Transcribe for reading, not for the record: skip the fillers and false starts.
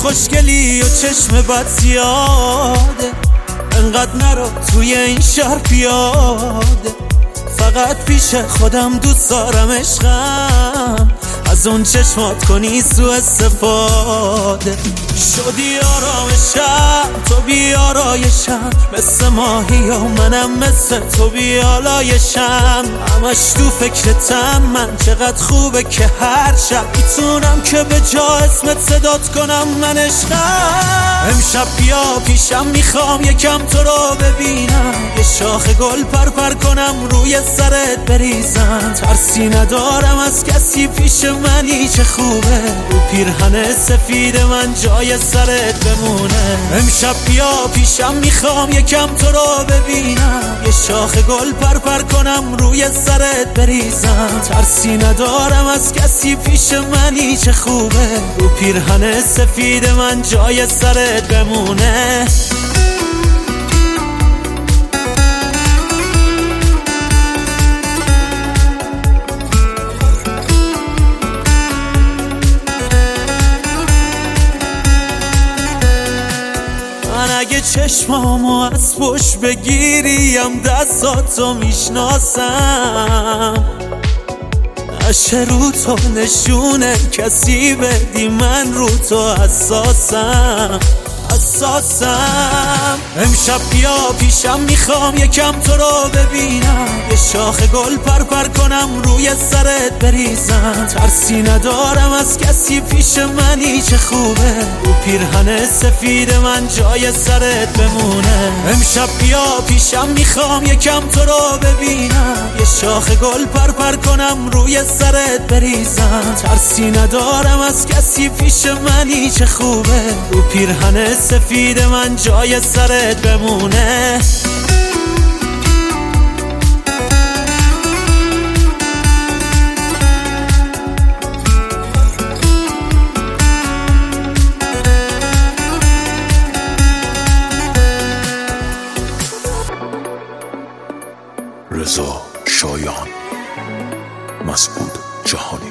خوشگلی و چشم بد زیاده، انقدر نرو توی این شهر پیاده. فقط پیش خودم دوست دارم عشقم، از اون چشمات کنی سوء استفاده. شدی آرامشم تو بیارایشم، مثل ماهی و منم مثل تو بیالایشم. همش تو فکرتم من، چقدر خوبه که هر شب میتونم که به جا اسمت صدات کنم من عشقم. امشب بیا پیشم، میخوام یکم تو رو ببینم، یه شاخ گل پرپر کنم روی سرت بریزم. ترسی ندارم از کسی پیش منی، چه خوبه رو پیرهن سفید من جای سرت بمونه. امشب بیا پیشم، میخوام یکم تو رو ببینم، یه شاخ گل پرپر کنم روی سرت بریزم. ترسی ندارم از کسی پیش منی، چه خوبه رو پیرهن سفید من جای سرت بمونه. من اگه چشمامو از پشت بگیریم دستاتو میشناسم، نشه رو تو نشونه کسی بدی، من رو تو حساسم. امشب بیا پیشم، میخوام یکم تو رو ببینم، یه شاخ گل پرپر کنم روی سرت بریزم. ترسی ندارم از کسی پیش منی، چه خوبه رو پیرهن سفید من جای سرت بمونه. امشب بیا پیشم، میخوام یکم تو رو ببینم، یه شاخ گل پرپر کنم روی سرت بریزم. ترسی ندارم از کسی پیش منی، چه خوبه رو پیرهن سفید من جای سرت بمونه. رضا شایان، مسعود جهانی.